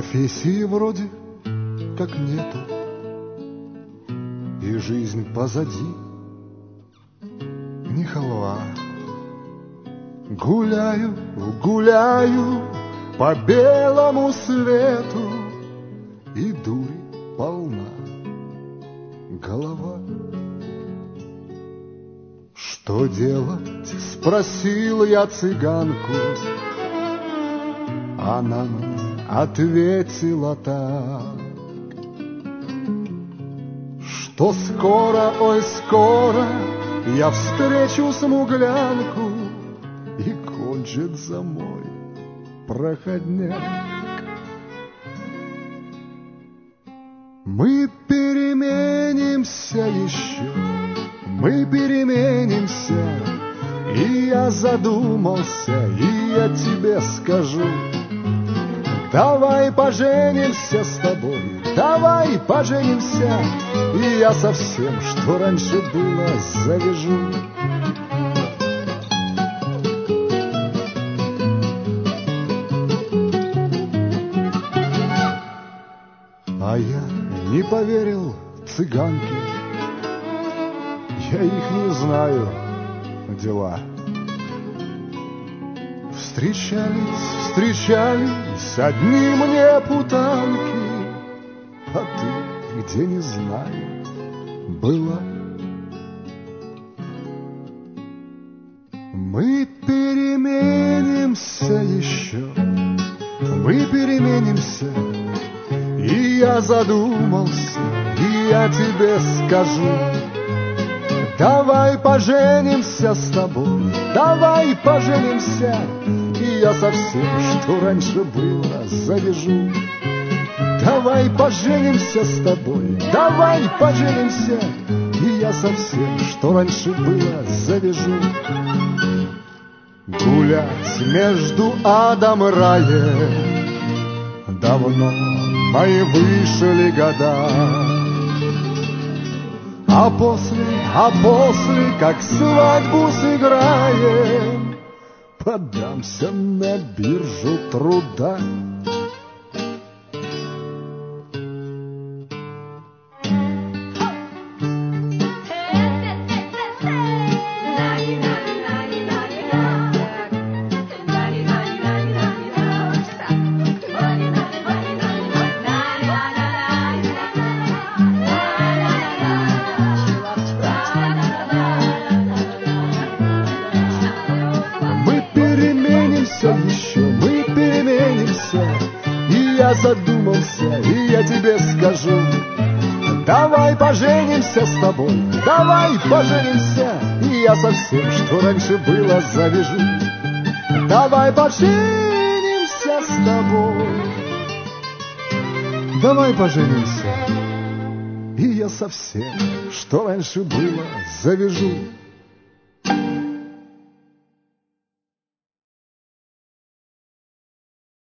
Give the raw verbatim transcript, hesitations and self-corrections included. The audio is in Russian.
Профессии вроде как нету, и жизнь позади не халва. Гуляю, гуляю по белому свету, и дури полна голова. Что делать? Спросил я цыганку. Она мне ответила так, что скоро, ой, скоро я встречу смуглянку, и кончит за мой проходняк. Мы переменимся еще, мы переменимся, и я задумался, и я тебе скажу: давай поженимся с тобой, давай поженимся, и я совсем, что раньше было, завяжу. А я не поверил цыганке, я их не знаю, дела. Встречались, встречались одни мне путанки, а ты, где не знаю, была. Мы переменимся еще, мы переменимся, и я задумался, и я тебе скажу: давай поженимся с тобой, давай поженимся, и я совсем, что раньше было, завяжу. Давай поженимся с тобой, давай поженимся, и я совсем, что раньше было, завяжу. Гулять между адом и раем давно мои вышли года. А после, а после, как свадьбу сыграем, подамся на биржу труда. Еще мы переменимся, и я задумался, и я тебе скажу: давай поженимся с тобой, давай поженимся, и я совсем, что раньше было, завяжу. Давай поженимся с тобой, давай поженимся, и я совсем, что раньше было, завяжу.